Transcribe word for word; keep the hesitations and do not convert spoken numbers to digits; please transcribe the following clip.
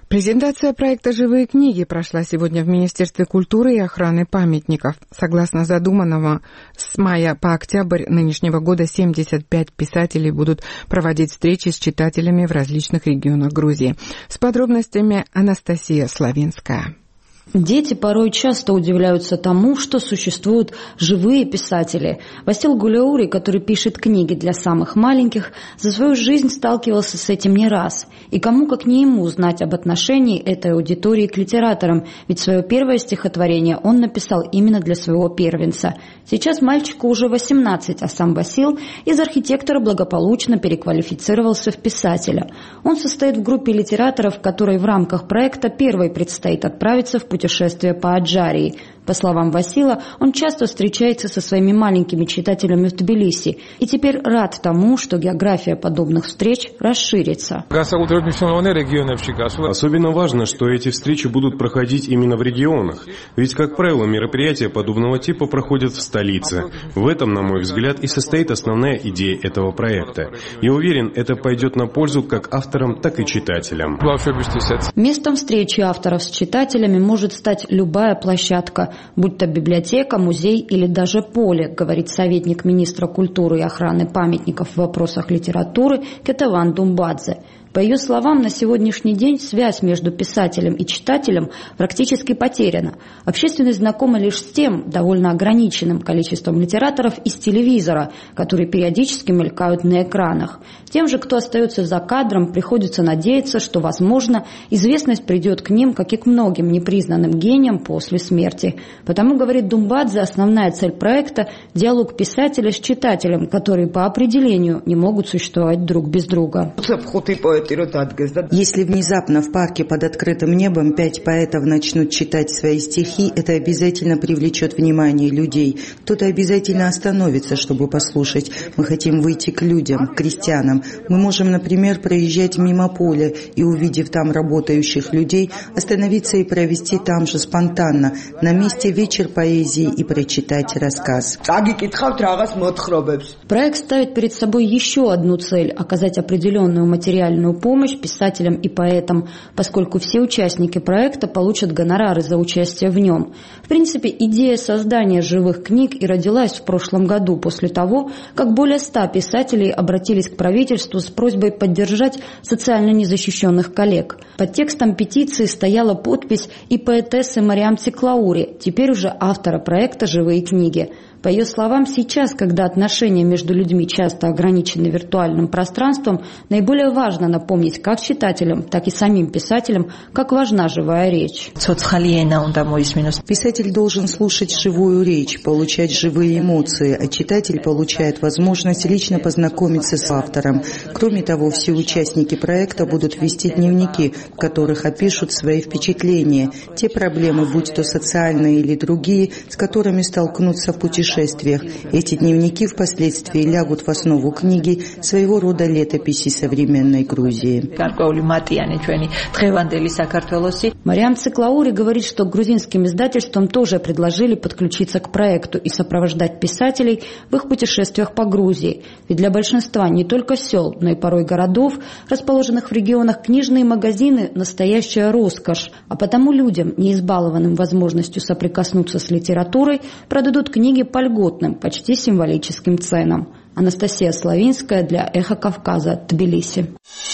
Презентация проекта «Живые книги» прошла сегодня в Министерстве культуры и охраны памятников. Согласно задуманного, с мая по октябрь нынешнего года семьдесят пять писателей будут проводить встречи с читателями в различных регионах Грузии. С подробностями Анастасия Славинская. Дети порой часто удивляются тому, что существуют живые писатели. Васил Гуляури, который пишет книги для самых маленьких, за свою жизнь сталкивался с этим не раз. И кому, как не ему, знать об отношении этой аудитории к литераторам, ведь свое первое стихотворение он написал именно для своего первенца. Сейчас мальчику уже восемнадцать, а сам Васил из архитектора благополучно переквалифицировался в писателя. Он состоит в группе литераторов, которой в рамках проекта первой предстоит отправиться в путешествие по Аджарии. По словам Васила, он часто встречается со своими маленькими читателями в Тбилиси и теперь рад тому, что география подобных встреч расширится. Особенно важно, что эти встречи будут проходить именно в регионах. Ведь, как правило, мероприятия подобного типа проходят в столице. В этом, на мой взгляд, и состоит основная идея этого проекта. Я уверен, это пойдет на пользу как авторам, так и читателям. Местом встречи авторов с читателями может стать любая площадка, будь то библиотека, музей или даже поле, говорит советник министра культуры и охраны памятников в вопросах литературы Кетаван Думбадзе. По ее словам, на сегодняшний день связь между писателем и читателем практически потеряна. Общественность знакома лишь с тем довольно ограниченным количеством литераторов из телевизора, которые периодически мелькают на экранах. Тем же, кто остается за кадром, приходится надеяться, что, возможно, известность придет к ним, как и к многим непризнанным гениям после смерти. Потому, говорит Думбадзе, основная цель проекта – диалог писателя с читателем, которые по определению не могут существовать друг без друга. Если внезапно в парке под открытым небом пять поэтов начнут читать свои стихи, это обязательно привлечет внимание людей. Кто-то обязательно остановится, чтобы послушать. Мы хотим выйти к людям, к крестьянам. Мы можем, например, проезжать мимо поля и, увидев там работающих людей, остановиться и провести там же спонтанно, на месте вечер поэзии и прочитать рассказ. Проект ставит перед собой еще одну цель – оказать определенную материальную помощь писателям и поэтам, поскольку все участники проекта получат гонорары за участие в нем. В принципе, идея создания живых книг и родилась в прошлом году после того, как более ста писателей обратились к правительству с просьбой поддержать социально незащищенных коллег. Под текстом петиции стояла подпись и поэтессы Мариам Циклаури, теперь уже автора проекта «Живые книги». По ее словам, сейчас, когда отношения между людьми часто ограничены виртуальным пространством, наиболее важно напомнить как читателям, так и самим писателям, как важна живая речь. Писатель должен слушать живую речь, получать живые эмоции, а читатель получает возможность лично познакомиться с автором. Кроме того, все участники проекта будут вести дневники, в которых опишут свои впечатления, те проблемы, будь то социальные или другие, с которыми столкнутся в путешествиях. Эти дневники впоследствии лягут в основу книги, своего рода летописи современной Грузии. Мариам Циклаури говорит, что грузинским издательствам тоже предложили подключиться к проекту и сопровождать писателей в их путешествиях по Грузии. Ведь для большинства не только сел, но и порой городов, расположенных в регионах, книжные магазины – настоящая роскошь. А потому людям, не избалованным возможностью соприкоснуться с литературой, продадут книги по льготным, почти символическим ценам. Анастасия Славинская для «Эхо Кавказа», Тбилиси.